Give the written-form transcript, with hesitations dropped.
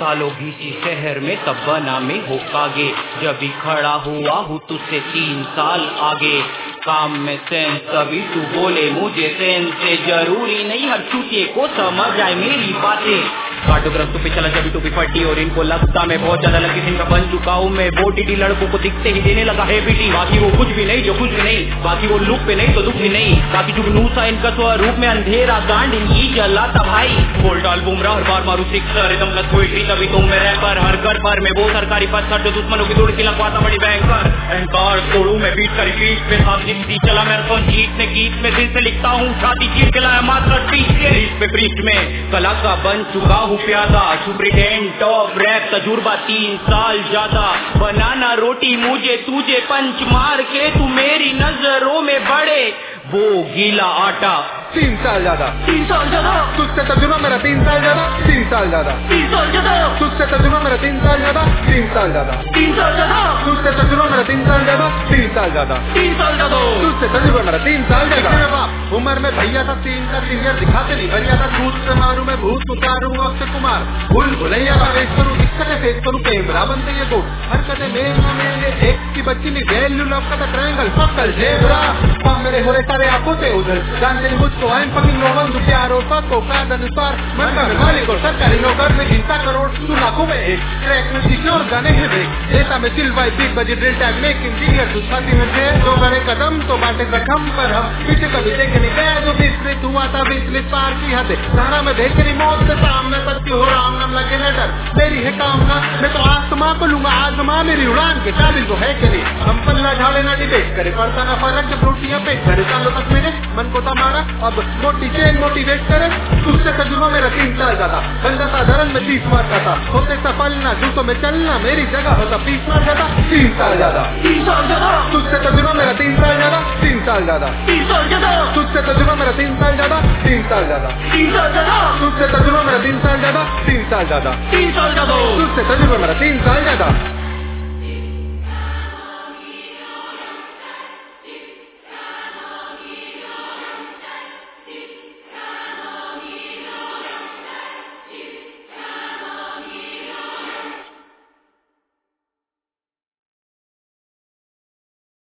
सालों घिसी शहर में तब बना में होकागे, जब भी खड़ा हुआ हूँ तुझसे 3 साल आगे। काम में सेंस कभी तू बोले मुझे सेंस से, जरूरी नहीं हर चूतिए को समझ आए मेरी बातें। काटोग्राफ पे चला जब टूपी फटी और इनको लगता मैं बहुत ज्यादा लगी दिन का बन चुका हूँ मैं। वो टीटी लड़कों को दिखते ही देने लगा है बीटी, बाकी वो कुछ भी नहीं जो कुछ भी नहीं, बाकी वो लुक पे नहीं तो दुख भी नहीं, बाकी जुगनू सा इनका स्वरूप में अंधेरा गांड इनकी जलाता भाई। बोल डाल बुमराह हर बार मारू सिक्सर एकदम लत हुई तभी तुम में रैपर हर घर पर मैं वो सरकारी पत्थर जो दुश्मनों की दौड़ की लगवाता बड़ी भयंकर। अहंकार तोड़ू मैं बीट कर पीठ पे साथ जिंदगी चला मैराथन जीत से गीत में दिल से लिखता हूँ छाती चीर के लाया मात्र पीठ पे पृष्ठ में कला का बन चुका हूँ प्यादा, सुप्रिटेंडेंट टॉप रैप तजुर्बा 3 साल ज्यादा। बनाना रोटी मुझे तुझे पंच मार के तू मेरी नजरों में बड़े वो गीला आटा 3 साल ज्यादा, 3 साल ज्यादा तुझसे तजुर्बा मेरा 3 साल ज्यादा, 3 साल ज्यादा, 3 साल ज्यादा तुझसे तजुर्बा मेरा 3 साल ज्यादा, 3 साल ज्यादा, 3 साल ज्यादा तुझसे तजुर्बा मेरा 3 साल ज्यादा, 3 साल ज्यादा, 3 साल ज्यादा तुझसे तजुर्बा मेरा 3 साल ज्यादा। उम्र में भैया था 3 का सीनियर दिखाते नहीं भैया था, भूत से मारू मैं भूत उतारू अक्षय कुमार, भूल भुलैया का फेस करूँ इसका के फेस करूँ कैमरा बनते ये को हरकतें मेरे एक की बच्ची नहीं वैल्यू लव का ट्रायंगल फक्कल जेबरा मेरे हो रहे सारे आंखों से उधर जानते नहीं मुझको I am fucking no one प्यार और सबको काद अनुसार मन का मालिक और सरकारी नौकर में गिनता करोड़ तू लाखों में एक ट्रैक में सीखे और गाने हैं ब्रेक देता में सिल बाई बिग बजे ड्रिल टैग मेक इंजीनियर तू छाती में थे तो बड़े कदम तो बाटे रकम पर हम पीछे कभी देखे नहीं गया जो विस्तृत हुआ था विस्तृत पार की हद सहारा में देख करी मौत से सामने सत्य हो राम नाम लगे न डर मेरी है कामना मैं तो आसमां को लूंगा आजमा मेरी उड़ान के काबिल तो है कि नहीं हम पल्ला ढाले ना डिबेट करे पड़ता ना फर्क जब रोटियां पे घरे सालों तक मेरे मन को तमारा अब मोटी चेन मोटिवेट करे तुझसे तजुर्बा मेरा 3 साल ज्यादा बंदा साधारण में 30 मार जाता होते सफल ना जूतों में चलना मेरी जगह होता 20 मार जाता 3 साल ज्यादा 3 साल ज्यादा तुझसे तजुर्बा मेरा 3 साल ज्यादा 3 साल ज्यादा 3 साल ज्यादा तुझसे तजुर्बा मेरा 3 साल ज्यादा 3 साल ज्यादा 3 साल ज्यादा तुझसे तजुर्बा मेरा 3 साल ज्यादा 3 साल ज्यादा 3 साल ज्यादा तुझसे तजुर्बा मेरा 3 साल ज्यादा